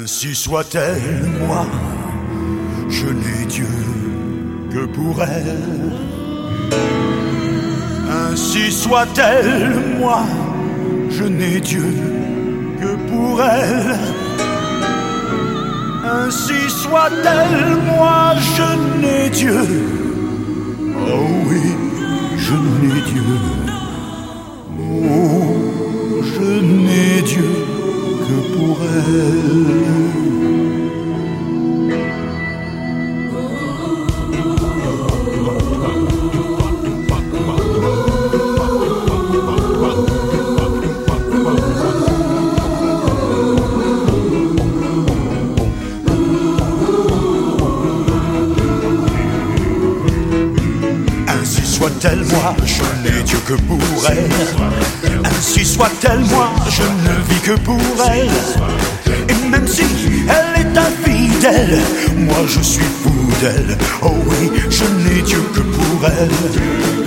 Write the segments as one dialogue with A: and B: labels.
A: Ainsi soit-elle, moi, je n'ai Dieu que pour elle. Ainsi soit-elle, moi, je n'ai Dieu que pour elle. Ainsi soit-elle, moi, je n'ai Dieu. Oh oui, je n'ai Dieu. Oh, je n'ai Dieu que pour elle. Ainsi soit-elle, moi, je n'ai Dieu que pour elle. Ainsi soit-elle, moi, je ne vis que pour elle. Et même si elle est infidèle, moi je suis fou d'elle. Oh oui, je n'ai Dieu que pour elle.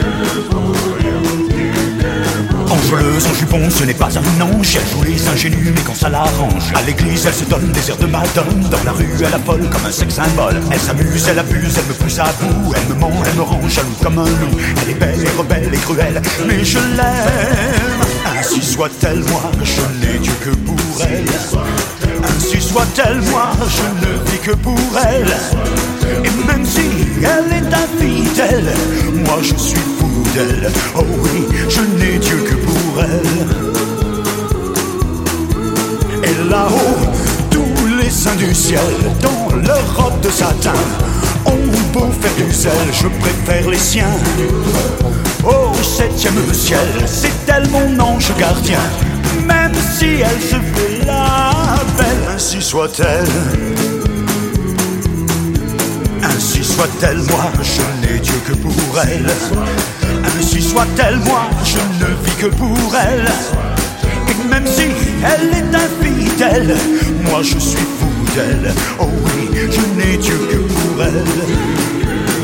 A: Enjôleuse en jupon, ce n'est pas un ange. Elle joue les ingénues, mais quand ça l'arrange. À l'église, elle se donne des airs de madone. Dans la rue, elle affole comme un sex symbole. Elle s'amuse, elle abuse, elle me pousse à bout. Elle me ment, elle me rend jaloux comme un loup. Elle est belle et rebelle et cruelle, mais je l'aime. Ainsi soit-elle, moi, je n'ai Dieu que pour elle. Ainsi soit-elle, moi, je ne vis que pour elle. Et même si elle est infidèle, moi je suis fou d'elle. Oh oui, je n'ai Dieu que pour elle. Et là-haut, tous les saints du ciel, dans leur robe de satin, ont beau faire du zèle, je préfère les siens. Au 7e ciel, c'est elle mon ange gardien. Même si elle se fait la belle, ainsi soit-elle. Ainsi soit-elle, moi, je n'ai Dieu que pour elle. Ainsi soit-elle, moi, je ne vis que pour elle. Et même si elle est infidèle, moi je suis fou d'elle. Oh oui, je n'ai Dieu que pour elle.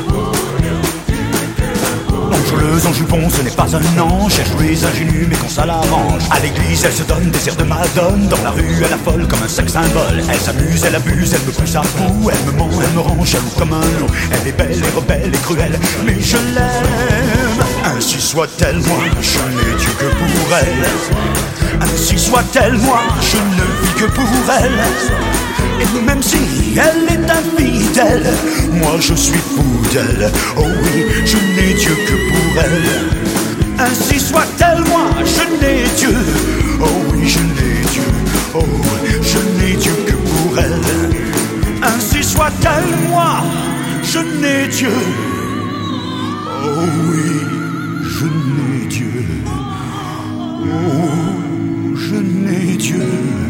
A: Enjôleuse en jupon, ce n'est pas un ange. Elle joue les ingénues, mais quand ça l'arrange. À l'église, elle se donne des airs de madone. Dans la rue, elle affole comme un sex symbole. Elle s'amuse, elle abuse, elle me pousse à bout. Elle me ment, elle me rend jaloux comme un loup. Elle est belle et rebelle et cruelle, mais je l'aime. Ainsi soit-elle, moi, je n'ai Dieu que pour elle. Ainsi soit-elle, moi, je ne vis que pour elle. Et même si elle est infidèle, moi je suis fou d'elle. Oh oui, je n'ai Dieu que pour elle. Ainsi soit-elle, moi je n'ai Dieu. Oh oui, je n'ai Dieu. Oh, je n'ai Dieu que pour elle. Ainsi soit-elle, moi je n'ai Dieu. Oh oui, je n'ai Dieu. Oh, je n'ai Dieu.